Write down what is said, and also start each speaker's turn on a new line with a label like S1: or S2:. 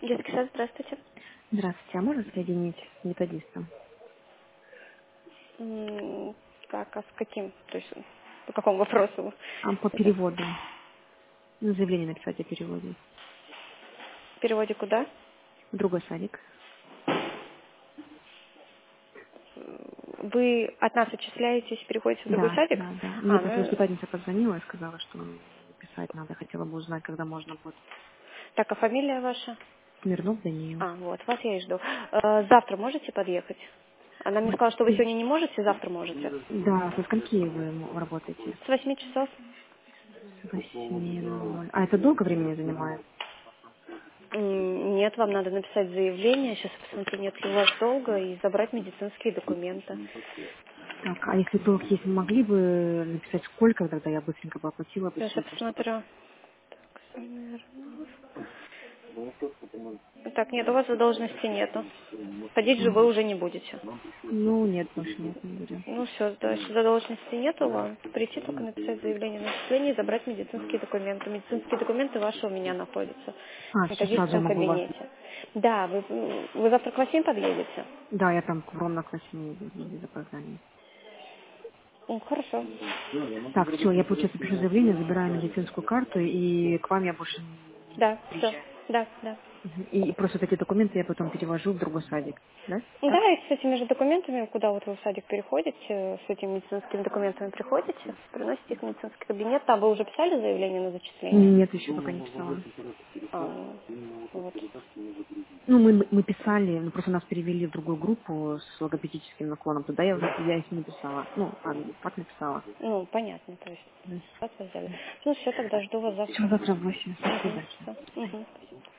S1: Детский сад, здравствуйте.
S2: Здравствуйте, а можно соединить с методистом?
S1: Так, а с каким? То есть по какому вопросу
S2: По
S1: это?
S2: переводу. Ну, заявление написать о переводе.
S1: В переводе куда?
S2: В другой садик.
S1: Вы от нас отчисляетесь, переходите в другой
S2: Да,
S1: садик?
S2: да, да. Мне
S1: А,
S2: просто
S1: ну,
S2: воспитательница позвонила и сказала, что писать надо. Хотела бы узнать, когда можно будет.
S1: так, а фамилия ваша?
S2: Смирнов Даниил.
S1: А, вот, вас я и жду. Завтра можете подъехать? Она мне сказала, что вы сегодня не можете, завтра можете.
S2: Да, со скольки вы работаете?
S1: С 8 часов.
S2: С 8:00. А это долго времени занимает?
S1: Нет, вам надо написать заявление, сейчас я посмотрю, нет ли у вас долго, и забрать медицинские документы.
S2: Так, а если долг есть, могли бы написать сколько, тогда я быстренько бы оплатила бы
S1: Сейчас я
S2: все это, чтобы...
S1: посмотрю. Так, нет, у вас задолженности нету. Ходить же вы уже не будете.
S2: Ну, нет, больше нет, не будем.
S1: Ну все, дальше задолженности нету вам. Прийти только написать заявление на начисление и забрать медицинские документы. Медицинские документы ваши у меня находятся в
S2: Все сразу я
S1: методическом
S2: могу вас...
S1: кабинете. Да, вы завтра к 8 подъедете?
S2: Да, я там ровно к 8 без опоздания.
S1: Хорошо.
S2: Так, все, я, получается, пишу заявление, забираю медицинскую карту, и к вам я больше не
S1: Да, все.
S2: приезжаю.
S1: Да, да.
S2: Мгм. И просто вот эти документы я потом перевожу в другой садик, да? Так?
S1: Да, и с этими же документами, куда вот вы в садик переходите, с этими медицинскими документами приходите, приносите их в медицинский кабинет. А вы уже писали заявление на зачисление?
S2: Нет, еще пока не писала.
S1: А, вот.
S2: Ну, мы писали, ну, просто нас перевели в другую группу с логопедическим наклоном. Туда я их не писала. Ну, так написала.
S1: Ну, понятно, то есть вас взяли. Ну, все, тогда жду вас
S2: Все,
S1: завтра.
S2: завтра в 8. До
S1: Угу,
S2: свидания.
S1: все. Угу.